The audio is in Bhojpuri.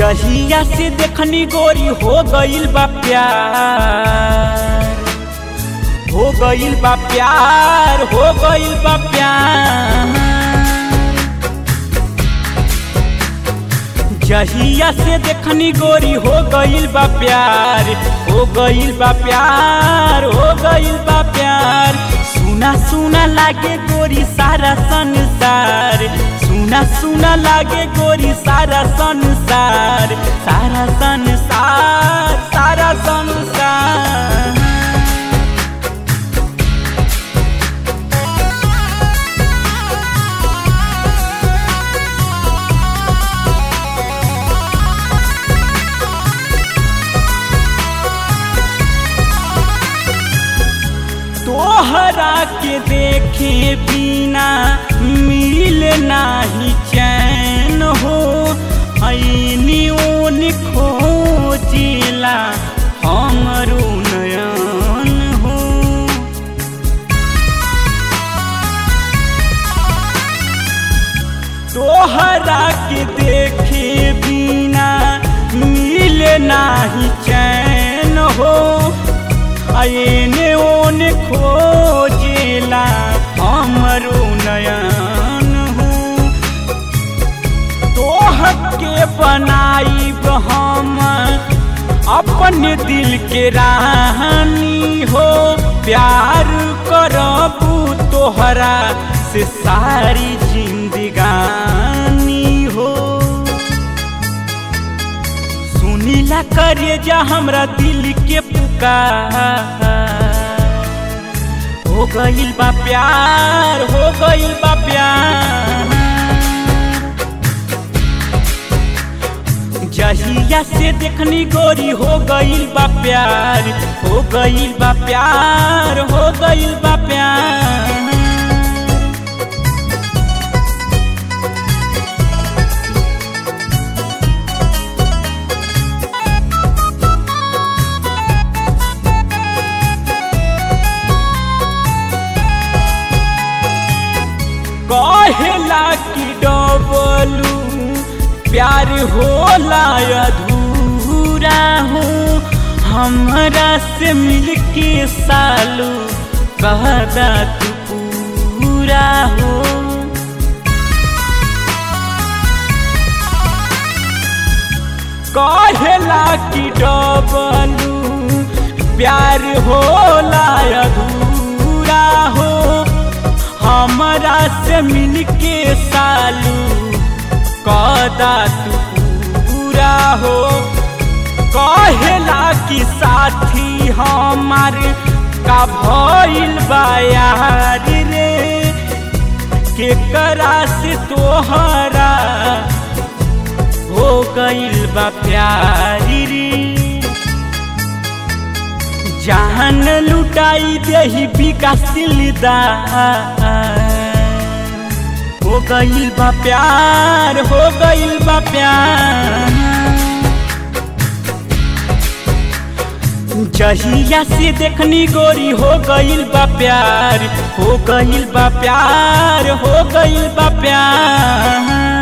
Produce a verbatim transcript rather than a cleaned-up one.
जहिया से देखनी गोरी हो गइल बा प्यार, हो गइल बा प्यार, हो गइल बा प्यार। जहिया से देखनी गोरी हो गइल बा प्यार, हो गइल बा प्यार, हो गइल बा प्यार। सुना सुना लागे गोरी सारा संसार, सुना सुना लागे गोरी सारा संसार, सारा संसार, सारा संसार। तोहरा के देखे बिना मिल नाही चैन हो, ऐनी ओन खोजिला हमरो नयन हो। तोहरा के देखे बिना मिल नाही चैन हो, ऐने ओन खोजिला हमरो नयन हो। तोहके बनाई हम अपने दिल के रानी हो, प्यार करबू तोहरा से सारी जिंदगानी हो। सुनीला करे जा हमरा दिल के पुकार, हो गइल बा प्यार, हो गइल बा प्यार। जहिया से देखनी गोरी हो गइल बा प्यार, हो गइल बा प्यार, हो गइल बा प्यार। कहेला कि डबलू प्यार होला अधूरा हो, हमरा से मिलके सालू कहदा तू पूरा हो। कहेला कि डबलू प्यार होला अधूरा हो, हमरा से मिलके सालू कहदा तू पूरा हो। कहेला कि साथी हमार का भइल बा यार रे, केकरा से तोहरा हो गइल बा प्यार रे। जान लुटाई देही विकास दिलदार, हो गइल बा प्यार, हो गइल बा प्यार। जहिया से देखनी गोरी हो गइल बा प्यार, हो गइल बा प्यार, हो गइल बा प्यार।